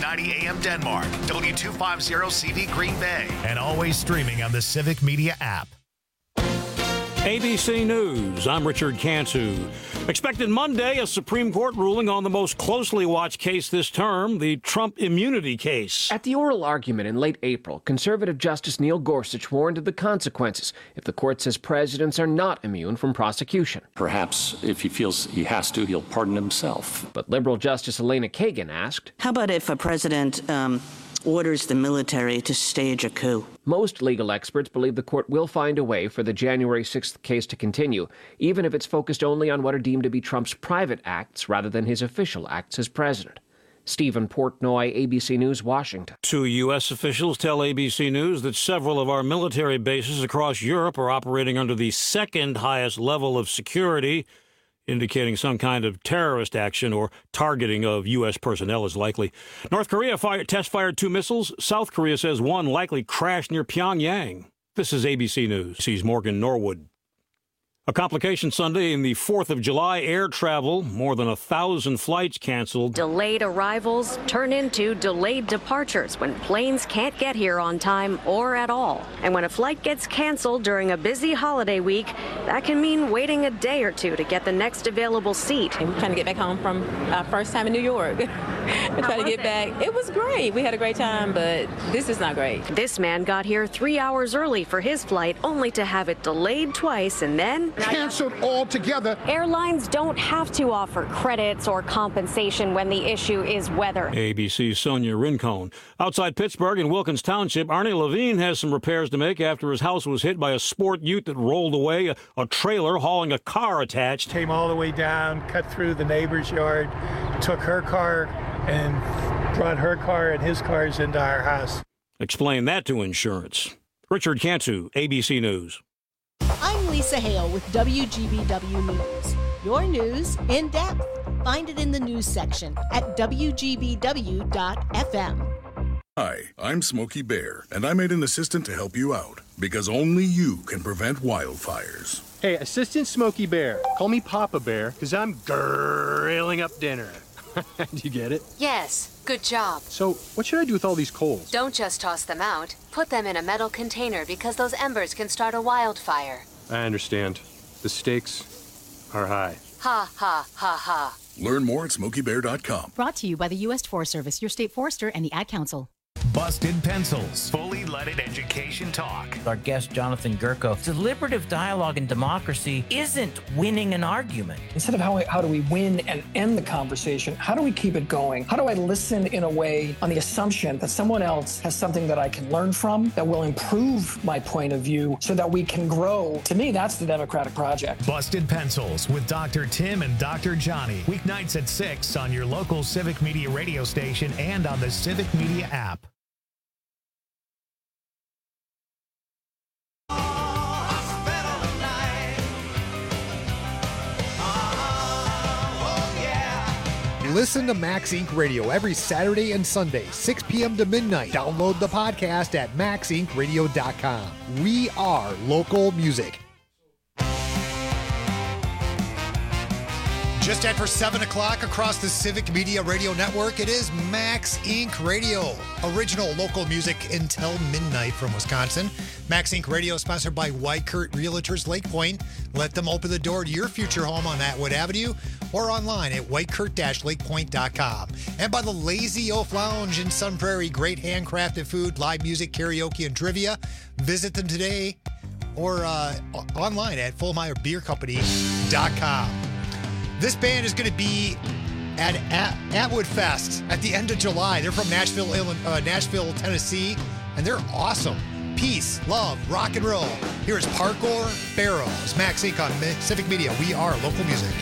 690 AM Denmark, W250CV Green Bay, and always streaming on the Civic Media app. ABC News, I'm Richard Cantu. Expected Monday, a Supreme Court ruling on the most closely watched case this term, the Trump immunity case. At the oral argument in late April, conservative Justice Neil Gorsuch warned of the consequences if the court says presidents are not immune from prosecution. Perhaps if he feels he has to, he'll pardon himself. But liberal Justice Elena Kagan asked, how about if a president orders the military to stage a coup? Most legal experts believe the court will find a way for the January 6th case to continue, even if it's focused only on what are deemed to be Trump's private acts rather than his official acts as president. Stephen Portnoy, ABC News, Washington. Two U.S. officials tell ABC News that several of our military bases across Europe are operating under the second highest level of security, indicating some kind of terrorist action or targeting of U.S. personnel is likely. North Korea test-fired 2 missiles. South Korea says one likely crashed near Pyongyang. This is ABC News. Sees Morgan Norwood. A complication Sunday in the 4th of July air travel. More than 1,000 flights canceled. Delayed arrivals turn into delayed departures when planes can't get here on time or at all. And when a flight gets canceled during a busy holiday week, that can mean waiting a day or two to get the next available seat. We're trying to get back home from our first time in New York. We're trying to get back. It was great. We had a great time, but this is not great. This man got here 3 hours early for his flight, only to have it delayed twice and then canceled altogether. Airlines don't have to offer credits or compensation when the issue is weather. ABC's Sonia Rincon. Outside Pittsburgh in Wilkins Township, Arnie Levine has some repairs to make after his house was hit by a sport ute that rolled away, a trailer hauling a car attached. Came all the way down, cut through the neighbor's yard, took her car and brought her car and his cars into our house. Explain that to insurance. Richard Cantu, ABC News. I'm Lisa Hale with WGBW News. Your news in depth. Find it in the news section at WGBW.FM. Hi, I'm Smokey Bear, and I made an assistant to help you out, because only you can prevent wildfires. Hey, Assistant Smokey Bear, call me Papa Bear, because I'm grilling up dinner. Do you get it? Yes, good job. So, what should I do with all these coals? Don't just toss them out. Put them in a metal container because those embers can start a wildfire. I understand. The stakes are high. Ha, ha, ha, ha. Learn more at SmokeyBear.com. Brought to you by the U.S. Forest Service, your state forester, and the Ad Council. Busted Pencils, fully leaded education talk. Our guest, Jonathan Gerko, deliberative dialogue and democracy isn't winning an argument. Instead of how do we win and end the conversation, how do we keep it going? How do I listen in a way on the assumption that someone else has something that I can learn from, that will improve my point of view so that we can grow? To me, that's the democratic project. Busted Pencils with Dr. Tim and Dr. Johnny. Weeknights at 6 on your local Civic Media radio station and on the Civic Media app. Listen to Max Inc. Radio every Saturday and Sunday, 6 p.m. to midnight. Download the podcast at maxincradio.com. We are local music. Just after 7 o'clock across the Civic Media Radio Network, it is Max Inc. Radio. Original local music until midnight from Wisconsin. Max Inc. Radio is sponsored by Whitekurt Realtors Lake Point. Let them open the door to your future home on Atwood Avenue or online at whitekurt-lakepoint.com. And by the Lazy Oaf Lounge in Sun Prairie. Great handcrafted food, live music, karaoke, and trivia. Visit them today or online at FullMeyerBeerCompany.com. This band is going to be at Atwood Fest at the end of July. They're from Nashville, Tennessee, and they're awesome. Peace, love, rock and roll. Here is Parkour Barrows. Max Inc. on Civic Media. We are local music.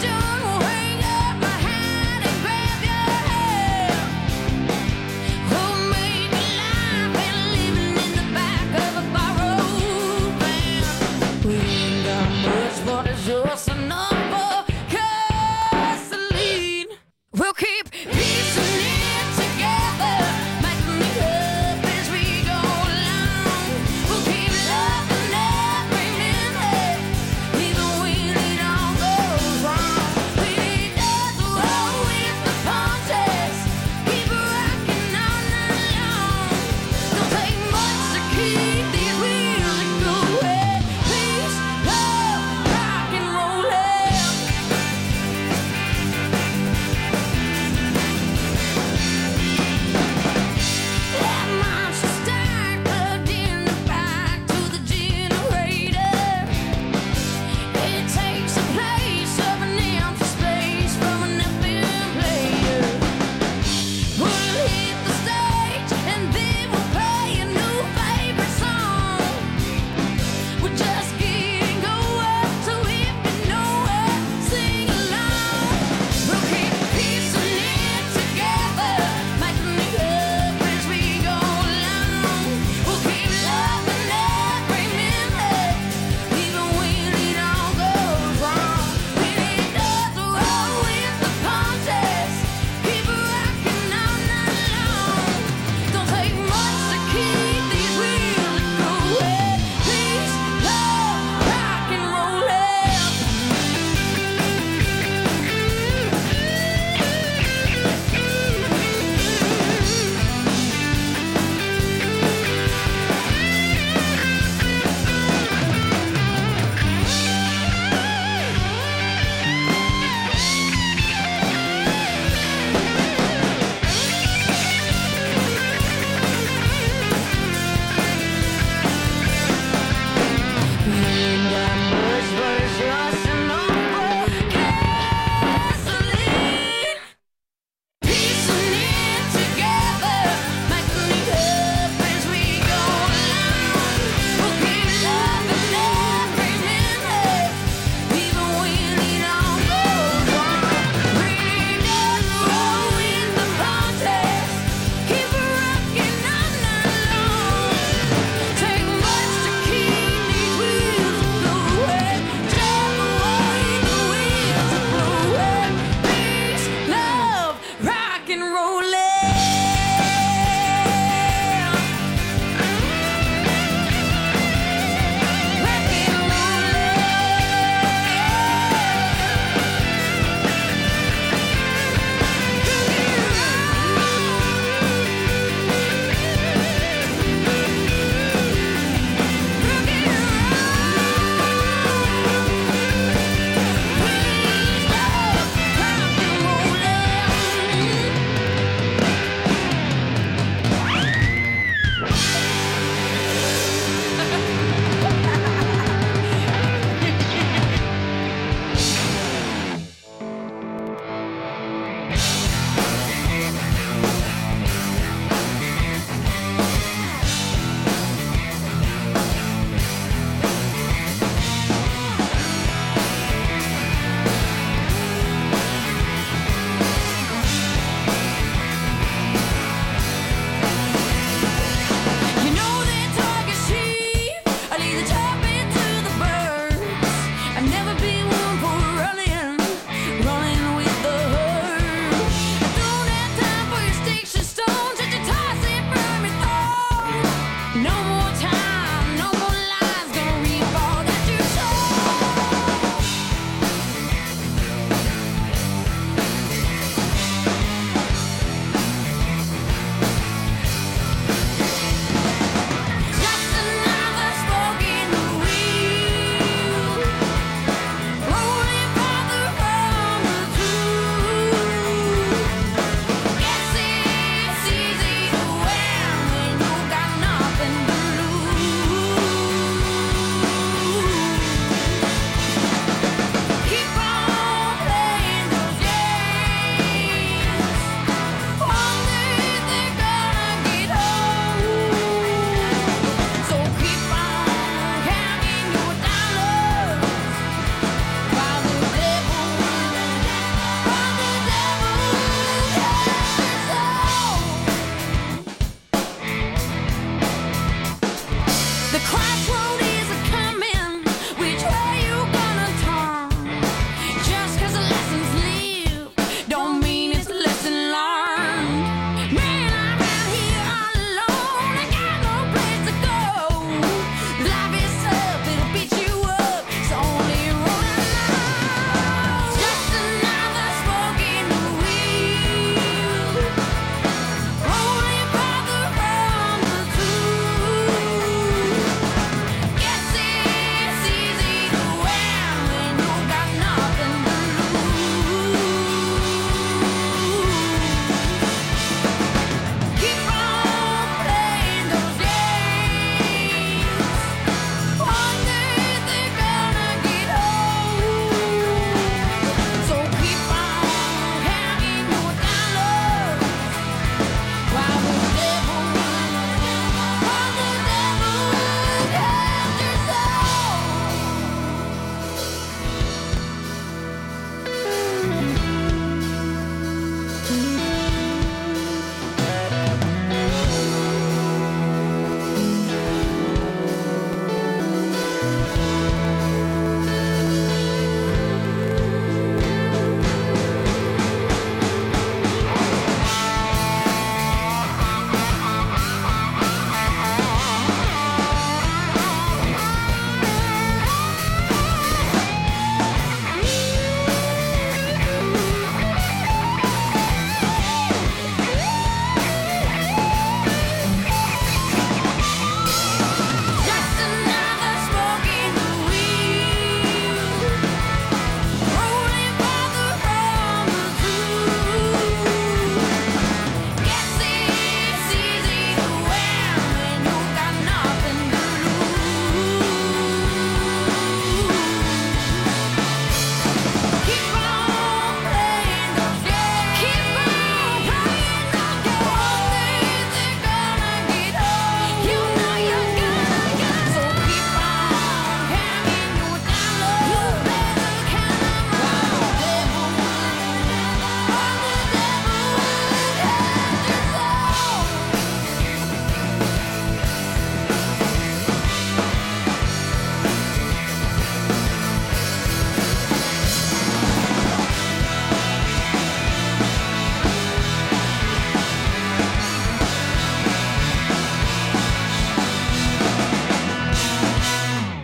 Oh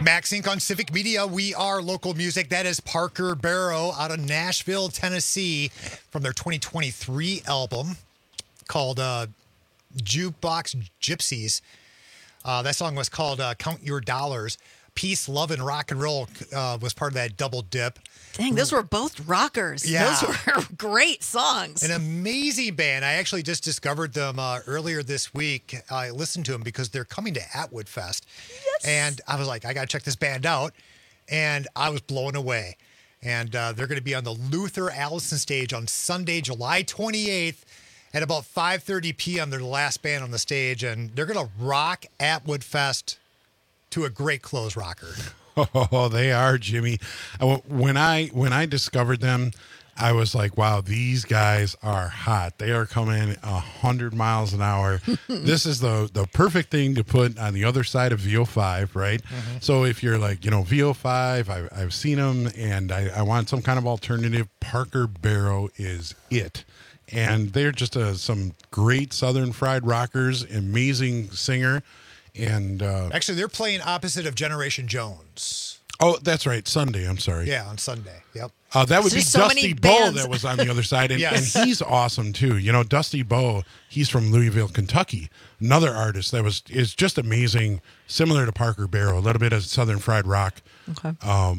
Max Inc. on Civic Media. We are local music. That is Parker Barrow out of Nashville, Tennessee, from their 2023 album called Jukebox Gypsies. That song was called Count Your Dollars. Peace, Love, and Rock and Roll was part of that double dip. Dang, those were both rockers. Yeah. Those were great songs. An amazing band. I actually just discovered them earlier this week. I listened to them because they're coming to Atwood Fest. Yes. And I was like, I got to check this band out. And I was blown away. And they're going to be on the Luther Allison stage on Sunday, July 28th at about 5:30 p.m. They're the last band on the stage. And they're going to rock Atwood Fest to a great close rocker. Oh, they are, Jimmy. When I discovered them, I was like, wow, these guys are hot. They are coming 100 miles an hour. This is the perfect thing to put on the other side of VO5, right? Mm-hmm. So if you're like, VO5, I've seen them, and I want some kind of alternative, Parker Barrow is it. And they're just some great Southern fried rockers, amazing singer. And actually, they're playing opposite of Generation Jones. Oh, that's right. Sunday. I'm sorry. Yeah, on Sunday. Yep. That would be so Dusty Bowe that was on the other side. And, Yes. and he's awesome, too. Dusty Bowe, he's from Louisville, Kentucky. Another artist that is just amazing, similar to Parker Barrow, a little bit of Southern fried rock. Okay.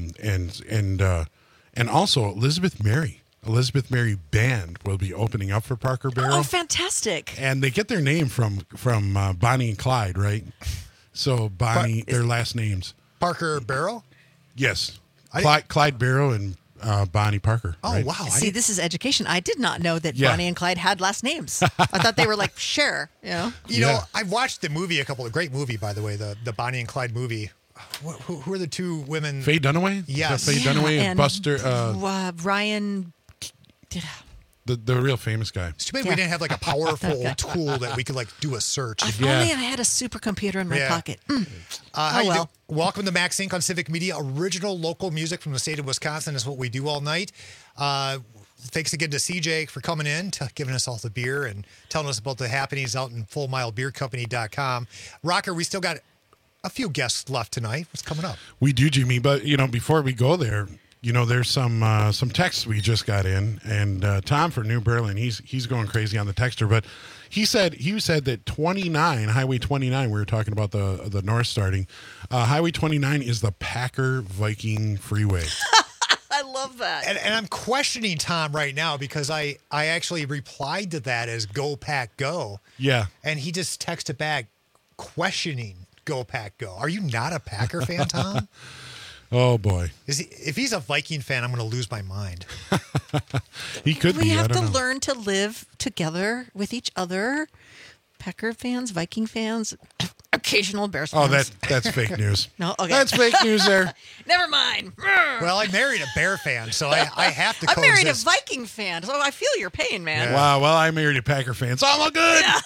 And also Elizabeth Mary Band will be opening up for Parker Barrow. Oh, fantastic. And they get their name from Bonnie and Clyde, right? So Bonnie, their last names. Parker Barrow? Yes. Clyde Barrow and Bonnie Parker. Oh, right? wow. See, this is education. I did not know that Yeah. Bonnie and Clyde had last names. I thought they were like Cher, You know, I watched the movie, a great movie, by the way, the Bonnie and Clyde movie. Who are the two women? Faye Dunaway? Yes. Faye Dunaway and Buster. Ryan. The real famous guy. It's too bad we didn't have like a powerful tool that we could like do a search. If only I had a supercomputer in my pocket. How you well. doing? Welcome to Max Inc. on Civic Media. Original local music from the state of Wisconsin is what we do all night. Thanks again to CJ for coming in, giving us all the beer and telling us about the happenings out in FullMileBeerCompany.com. Rocker, we still got a few guests left tonight. What's coming up? We do, Jimmy. But, before we go there, there's some texts we just got in. And Tom for New Berlin, he's going crazy on the texter. But he said that Highway 29, we were talking about the north starting. Highway 29 is the Packer Viking Freeway. I love that. And I'm questioning Tom right now because I actually replied to that as Go Pack Go. Yeah. And he just texted back questioning Go Pack Go. Are you not a Packer fan, Tom? Oh, boy. If he's a Viking fan, I'm going to lose my mind. He could be. We have I don't to know. learn to live together with each other. Packer fans, Viking fans, occasional Bears fans. Oh, that's fake news. No, okay. That's fake news there. Never mind. Well, I married a Bear fan, so I have to coexist. I married a Viking fan, so I feel your pain, man. Yeah. Wow. Well, I married a Packer fan, so I'm all good. Yeah.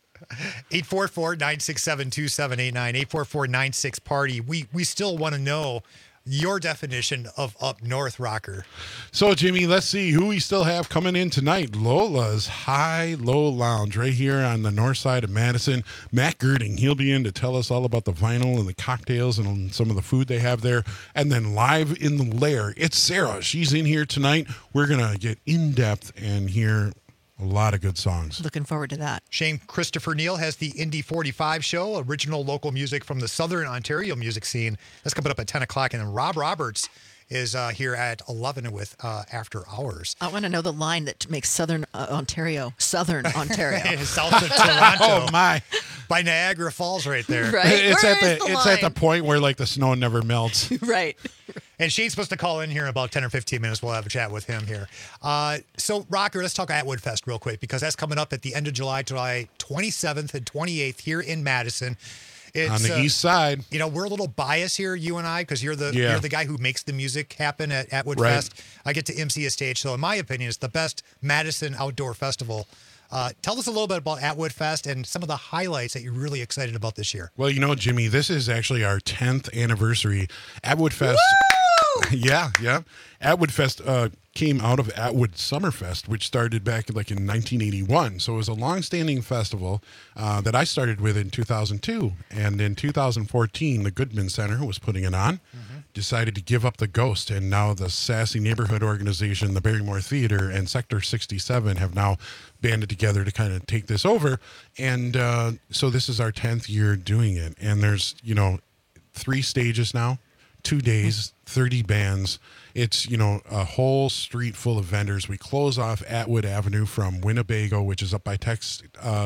844-967-2789, 844-96-PARTY. We still want to know your definition of up north rocker. So, Jimmy, let's see who we still have coming in tonight. Lola's High-Low Lounge right here on the north side of Madison. Matt Girding, he'll be in to tell us all about the vinyl and the cocktails and some of the food they have there. And then live in the lair, it's Sarah. She's in here tonight. We're going to get in-depth and hear a lot of good songs. Looking forward to that. Shane Christopher Neal has the Indie 45 show, original local music from the Southern Ontario music scene. That's coming up at 10 o'clock. And then Rob Roberts is here at 11 with After Hours. I want to know the line that makes Southern Ontario. South of Toronto. Oh, my. By Niagara Falls right there. Right. It's Where at the point where like the snow never melts. Right. And Shane's supposed to call in here in about 10 or 15 minutes. We'll have a chat with him here. So, Rocker, let's talk Atwood Fest real quick because that's coming up at the end of July 27th and 28th here in Madison. It's, on the east side. We're a little biased here, you and I, because you're the guy who makes the music happen at Atwood Fest. I get to MC a stage. So, in my opinion, it's the best Madison outdoor festival. Tell us a little bit about Atwood Fest and some of the highlights that you're really excited about this year. Well, Jimmy, this is actually our 10th anniversary. Atwood Fest. Yeah. Atwood Fest came out of Atwood Summerfest, which started back in 1981. So it was a long-standing festival that I started with in 2002. And in 2014, the Goodman Center, who was putting it on, decided to give up the ghost. And now the Sassy Neighborhood Organization, the Barrymore Theater, and Sector 67 have now banded together to kind of take this over. And so this is our 10th year doing it. And there's, 3 stages now, 2 days, 30 bands. It's, a whole street full of vendors. We close off Atwood Avenue from Winnebago, which is up by Tex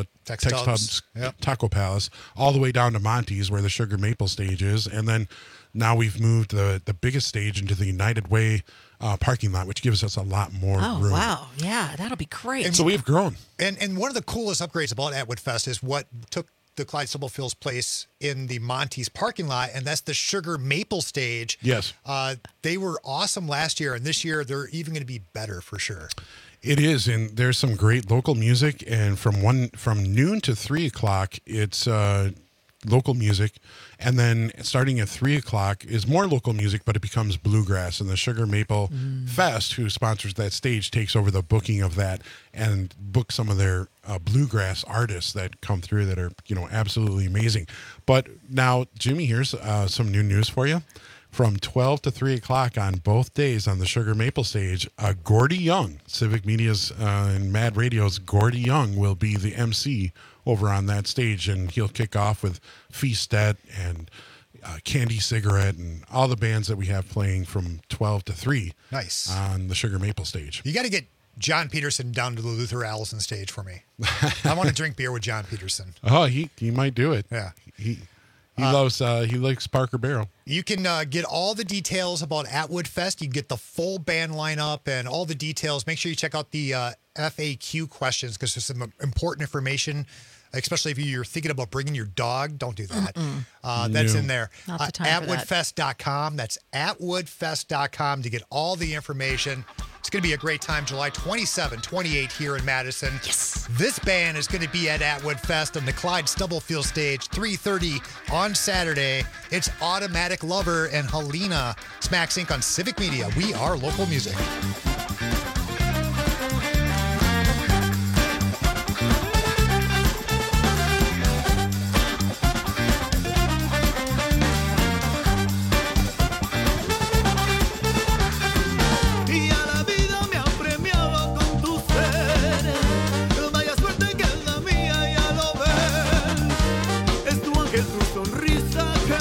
Tub's Taco Palace, all the way down to Monty's, where the Sugar Maple stage is. And then now we've moved the biggest stage into the United Way parking lot, which gives us a lot more room. Oh, wow. Yeah, that'll be great. And so we've grown. And one of the coolest upgrades about Atwood Fest is what took the Clyde Stubblefield's place in the Monty's parking lot, and that's the Sugar Maple stage. Yes. They were awesome last year, and this year they're even going to be better for sure. It is, and there's some great local music, and from noon to 3 o'clock, it's local music, and then starting at 3 o'clock is more local music, but it becomes bluegrass, and the Sugar Maple Fest, who sponsors that stage, takes over the booking of that and books some of their bluegrass artists that come through that are absolutely amazing. But now, Jimmy, here's some new news for you. From 12 to 3 o'clock on both days on the Sugar Maple stage, Gordy Young, Civic Media's and Mad Radio's Gordy Young, will be the MC over on that stage, and he'll kick off with Feastet and Candy Cigarette and all the bands that we have playing from 12 to 3. Nice. On the Sugar Maple stage. You got to get John Peterson down to the Luther Allison stage for me. I want to drink beer with John Peterson. Oh, he might do it. Yeah. He likes Parker Barrel. You can get all the details about Atwood Fest. You can get the full band lineup and all the details. Make sure you check out the FAQ questions, because there's some important information, especially if you're thinking about bringing your dog. Don't do that. That's in there. Atwoodfest.com. That's atwoodfest.com to get all the information. It's going to be a great time, July 27, 28 here in Madison. Yes. This band is going to be at Atwood Fest on the Clyde Stubblefield stage, 3:30 on Saturday. It's Automatic Lover and Helena. Smacks Inc. on Civic Media. We are local music.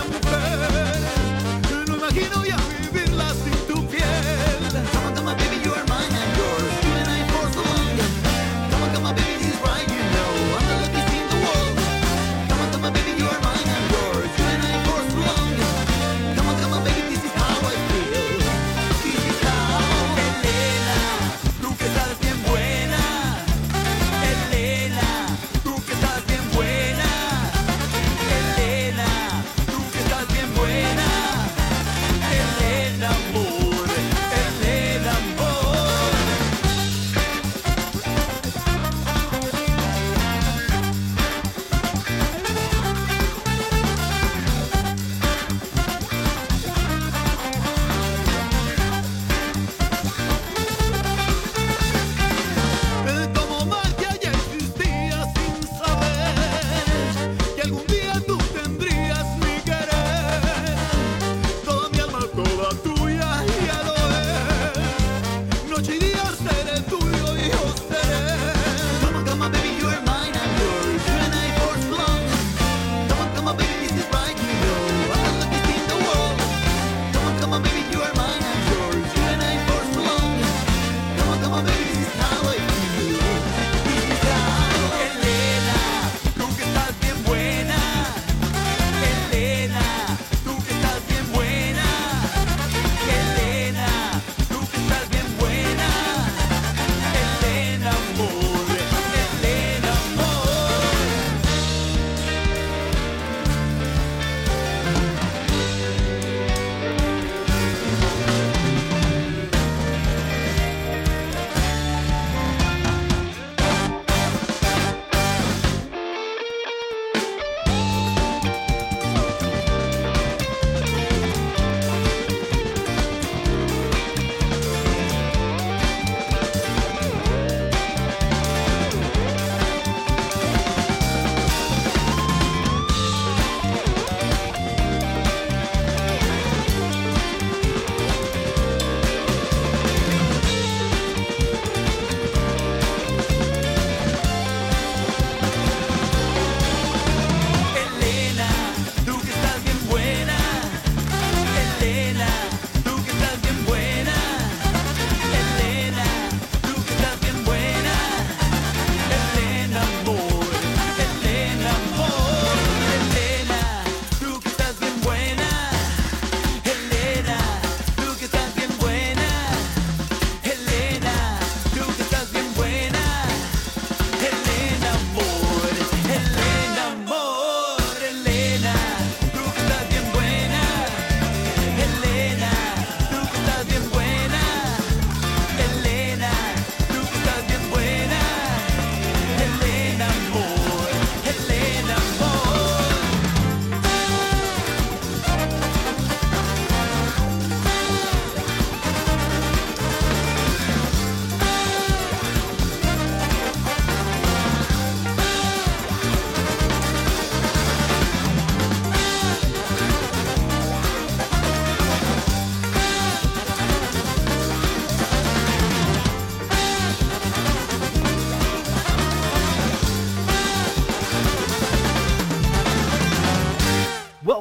Baby, you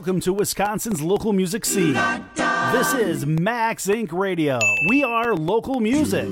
Welcome to Wisconsin's local music scene. This is Max Inc. Radio. We are local music.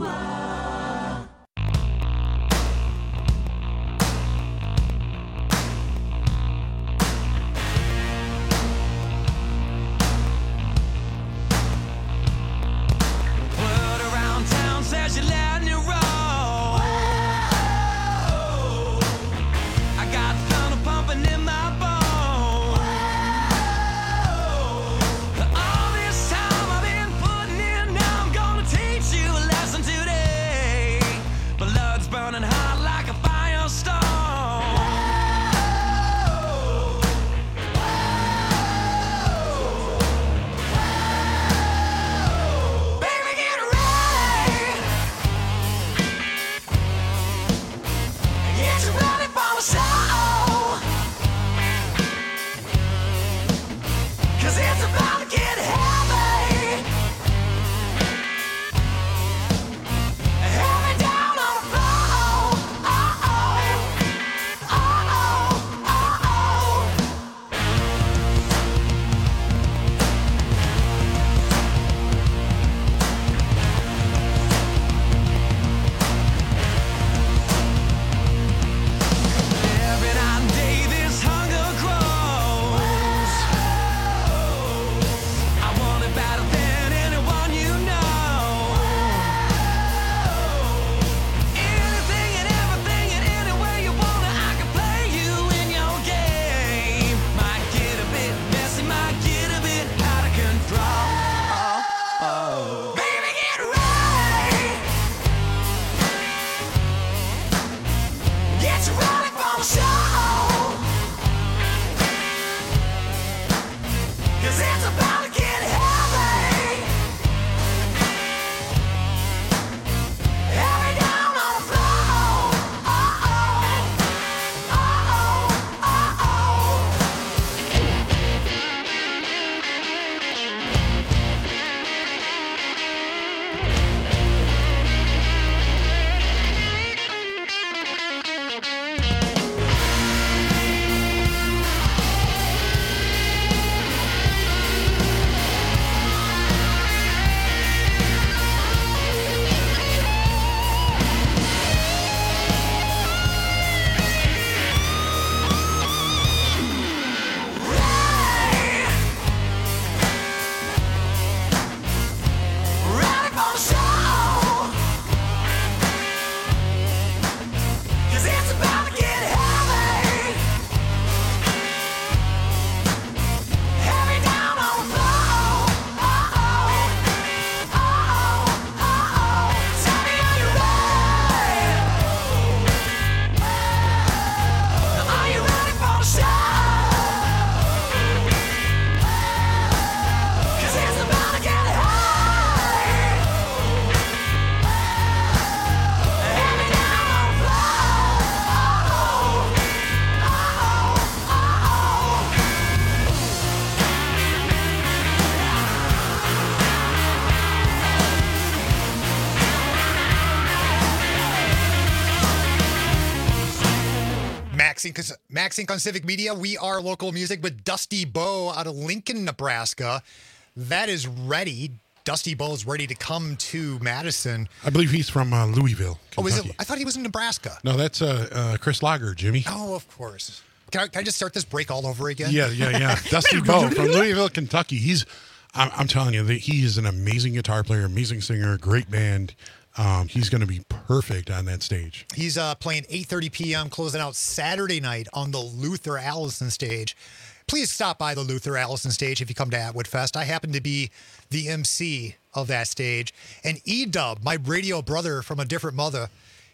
Max Inc. on Civic Media. We are local music with Dusty Bowe out of Lincoln, Nebraska. That is ready. Dusty Bowe is ready to come to Madison. I believe he's from Louisville, Kentucky. Oh, is it? I thought he was in Nebraska. No, that's Chris Lager, Jimmy. Oh, of course. Can I just start this break all over again? Yeah. Dusty Bowe from Louisville, Kentucky. I'm telling you, that he is an amazing guitar player, amazing singer, great band. He's going to be perfect on that stage. He's playing 8:30 p.m., closing out Saturday night on the Luther Allison stage. Please stop by the Luther Allison stage if you come to Atwood Fest. I happen to be the MC of that stage. And E-Dub, my radio brother from a different mother,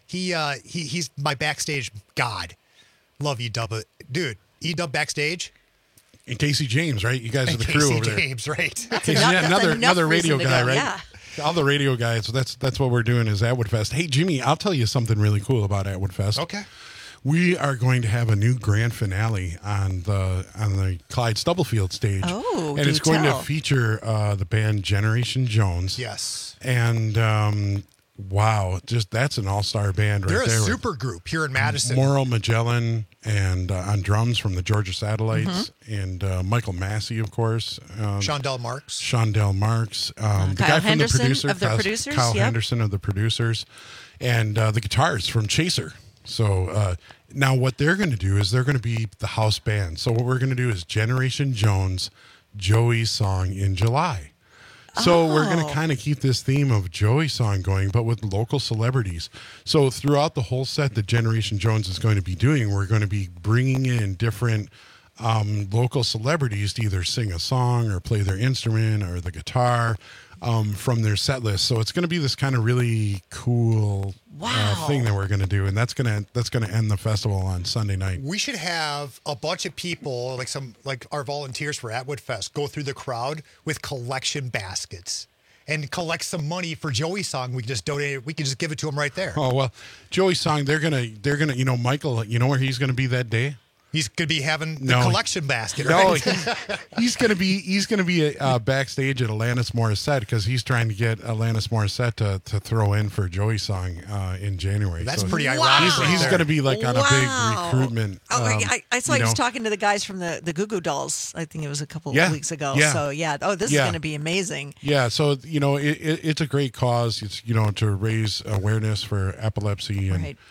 he's my backstage god. Love E-Dub. Dude, E-Dub backstage. And Casey James, right? You guys are the crew over there. Casey James, right. Casey, another radio guy, right? Yeah. All the radio guys. So that's what we're doing is Atwood Fest. Hey, Jimmy, I'll tell you something really cool about Atwood Fest. Okay. We are going to have a new grand finale on the Clyde Stubblefield stage. Oh, and it's going to feature the band Generation Jones. Yes. And wow, just that's an all-star band right there. They're a super group here in Madison. Mauro Magellan and on drums from the Georgia Satellites, and Michael Massey, of course. Shondell Marks. Shondell Marks. The guy from Henderson the producers. Kyle Henderson of the producers. And the guitars from Chaser. So now what they're going to do is they're going to be the house band. So what we're going to do is Generation Jones, Joey's Song in July. So we're going to kind of keep this theme of Joey's Song going, but with local celebrities. So throughout the whole set that Generation Jones is going to be doing, we're going to be bringing in different local celebrities to either sing a song or play their instrument or the guitar from their set list. So it's going to be this kind of really cool thing that we're going to do, and that's going to end the festival on Sunday night. We should have a bunch of people, like our volunteers for Atwood Fest, go through the crowd with collection baskets and collect some money for Joey's Song. We can just donate it. We can just give it to him right there. Oh well, Joey's Song. They're gonna. Michael. You know where he's going to be that day? He's going to be having the collection basket, right? No, he's going to be backstage at Alanis Morissette because he's trying to get Alanis Morissette to throw in for Joey's Song in January. That's pretty ironic. He's going to be like on a big recruitment. I saw he was talking to the guys from the Goo Goo Dolls. I think it was a couple of weeks ago. Yeah. So this is going to be amazing. Yeah. So it's a great cause. It's to raise awareness for epilepsy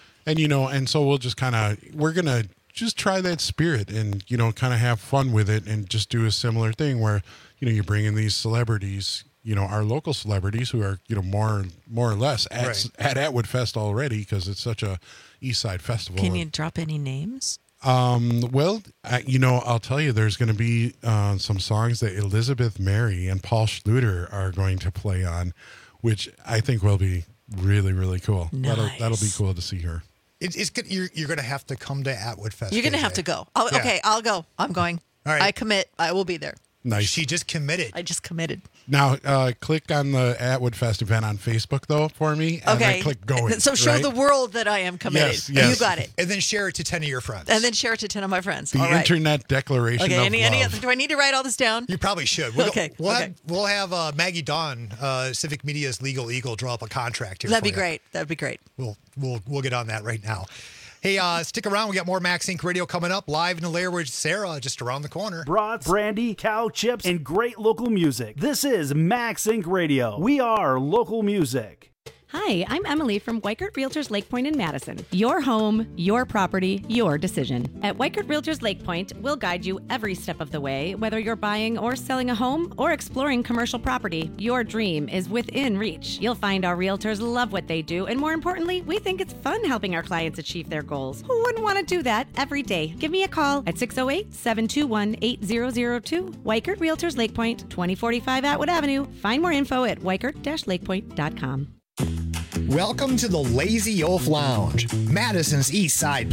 and so we'll just we're gonna just try that spirit and, kind of have fun with it and just do a similar thing where, you bring in these celebrities, our local celebrities who are, more or less at Atwood Fest already because it's such a East Side festival. Can you drop any names? Well, I'll tell you, there's going to be some songs that Elizabeth Mary and Paul Schluter are going to play on, which I think will be really, really cool. Nice. That'll be cool to see her. It's good. You're going to have to come to Atwood Fest. You're going to have to go. Okay, I'll go. I'm going. All right. I commit. I will be there. Nice. She just committed. I just committed. Now, click on the Atwood Fest event on Facebook, though, for me. And okay. then click going. So show the world that I am committed. Yes. You got it. And then share it to 10 of your friends. And then share it to 10 of my friends. The Internet Declaration of Love. Do I need to write all this down? You probably should. We'll have Maggie Dawn, Civic Media's Legal Eagle, draw up a contract here. That'd be great. That'd be great. We'll get on that right now. Hey, stick around. We got more Max Inc. Radio coming up live in the lair with Sarah just around the corner. Brats, brandy, cow chips, and great local music. This is Max Inc. Radio. We are local music. Hi, I'm Emily from Weichert Realtors Lake Point in Madison. Your home, your property, your decision. At Weichert Realtors Lake Point, we'll guide you every step of the way, whether you're buying or selling a home or exploring commercial property. Your dream is within reach. You'll find our realtors love what they do, and more importantly, we think it's fun helping our clients achieve their goals. Who wouldn't want to do that every day? Give me a call at 608-721-8002. Weichert Realtors Lake Point, 2045 Atwood Avenue. Find more info at weichert-lakepoint.com. Welcome to the Lazy Oaf Lounge, Madison's East Side